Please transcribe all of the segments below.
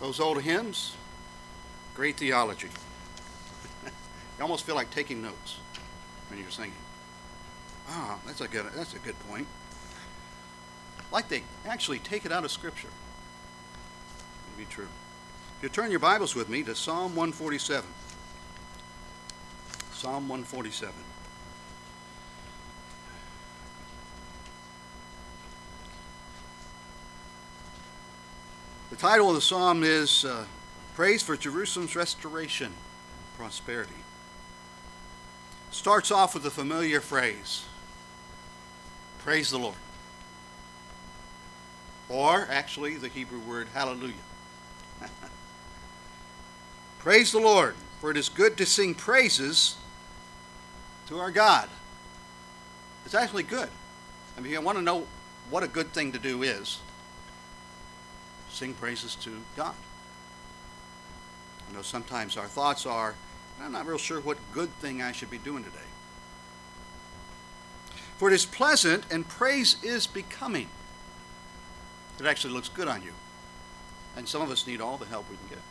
Those old hymns, great theology. You almost feel like taking notes when you're singing. Ah, that's a good point. Like they actually take it out of Scripture. It would be true. If you turn your Bibles with me to Psalm 147. Psalm 147. The title of the psalm is Praise for Jerusalem's Restoration and Prosperity. Starts off with a familiar phrase, praise the Lord. Or actually the Hebrew word hallelujah. Praise the Lord, for it is good to sing praises to our God. It's actually good. I mean, you want to know what a good thing to do is, sing praises to God. I know sometimes our thoughts are, I'm not real sure what good thing I should be doing today. For it is pleasant and praise is becoming. It actually looks good on you. And some of us need all the help we can get.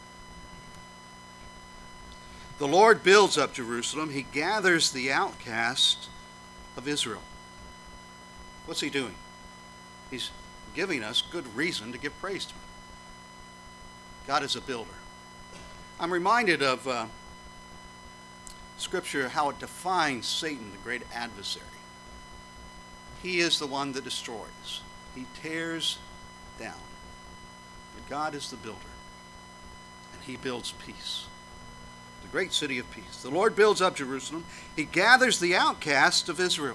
The Lord builds up Jerusalem. He gathers the outcast of Israel. What's he doing? He's giving us good reason to give praise to him. God is a builder. I'm reminded of Scripture, how it defines Satan, the great adversary. He is the one that destroys. He tears down. But God is the builder. And he builds peace. The great city of peace. The Lord builds up Jerusalem. He gathers the outcast of Israel.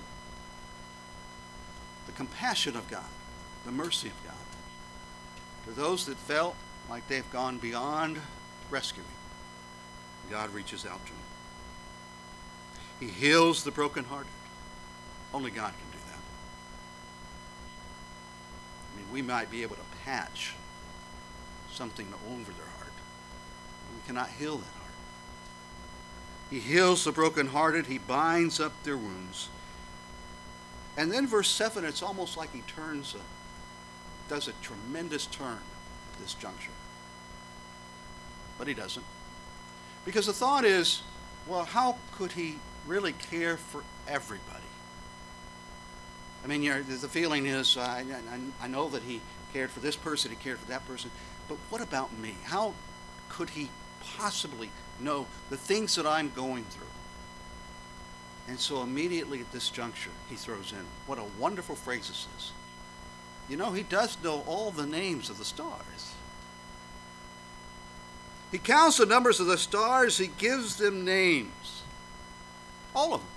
The compassion of God. The mercy of God. To those that felt like they've gone beyond rescuing, God reaches out to them. He heals the brokenhearted. Only God can do that. I mean, we might be able to patch something over their heart, but we cannot heal that heart. He heals the brokenhearted. He binds up their wounds. And then verse 7, it's almost like he does a tremendous turn at this juncture. But he doesn't. Because the thought is, well, how could he really care for everybody? I mean, the feeling is, I know that he cared for this person, he cared for that person, but what about me? How could he possibly know the things that I'm going through? And so immediately at this juncture, he throws in, what a wonderful phrase this is. You know, he does know all the names of the stars. He counts the numbers of the stars. He gives them names. All of them.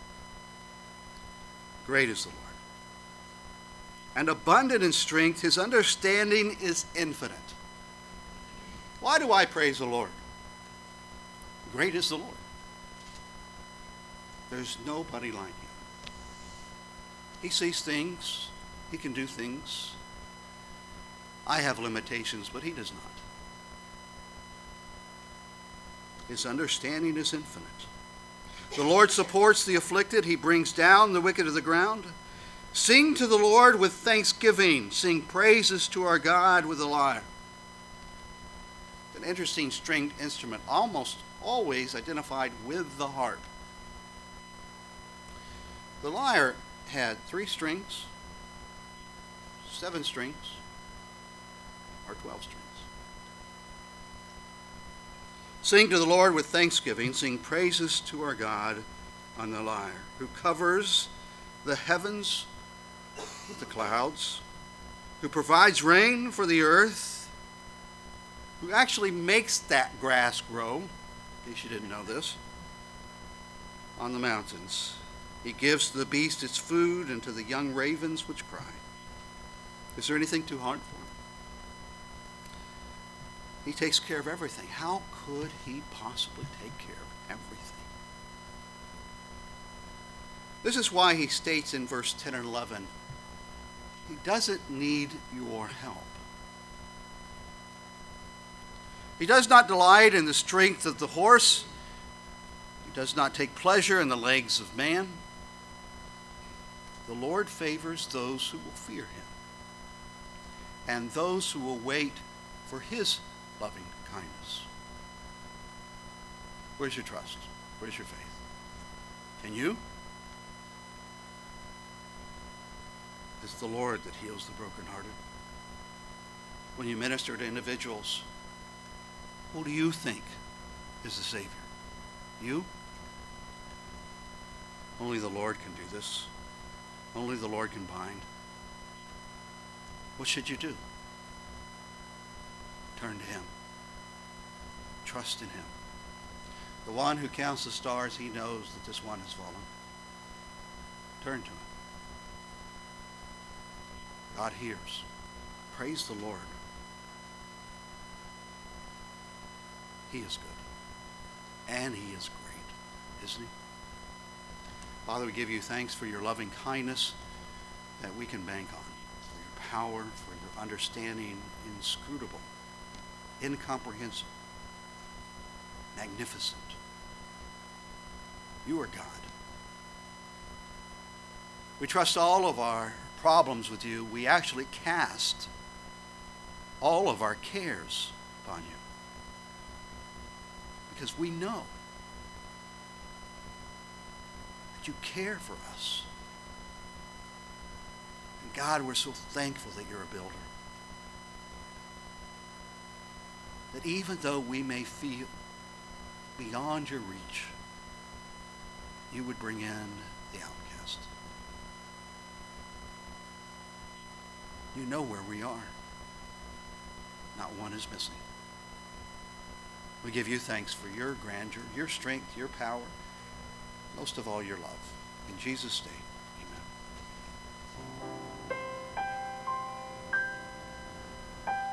Great is the Lord. And abundant in strength, his understanding is infinite. Why do I praise the Lord? Great is the Lord. There's nobody like him. He sees things. He can do things. I have limitations, but he does not. His understanding is infinite. The Lord supports the afflicted. He brings down the wicked to the ground. Sing to the Lord with thanksgiving. Sing praises to our God with the lyre. An interesting stringed instrument, almost always identified with the harp. The lyre had 3 strings, 7 strings, or 12 strings. Sing to the Lord with thanksgiving. Sing praises to our God on the lyre, who covers the heavens with the clouds, who provides rain for the earth, who actually makes that grass grow, in case you didn't know this, on the mountains. He gives to the beast its food and to the young ravens which cry. Is there anything too hard for him? He takes care of everything. How could he possibly take care of everything? This is why he states in verse 10 and 11, he doesn't need your help. He does not delight in the strength of the horse. He does not take pleasure in the legs of man. The Lord favors those who will fear him, and those who will wait for his loving kindness? Where's your trust? Where's your faith? Can you? It's the Lord that heals the brokenhearted. When you minister to individuals, who do you think is the Savior? You? Only the Lord can do this. Only the Lord can bind. What should you do? Turn to him. Trust in him. The one who counts the stars, he knows that this one has fallen. Turn to him. God hears. Praise the Lord. He is good. And he is great, isn't he? Father, we give you thanks for your loving kindness that we can bank on, for your power, for your understanding, inscrutable, incomprehensible, magnificent. You are God. We trust all of our problems with you. We actually cast all of our cares upon you, because we know that you care for us. And God, we're so thankful that you're a builder. That even though we may feel beyond your reach, you would bring in the outcast. You know where we are. Not one is missing. We give you thanks for your grandeur, your strength, your power, most of all your love. In Jesus' name.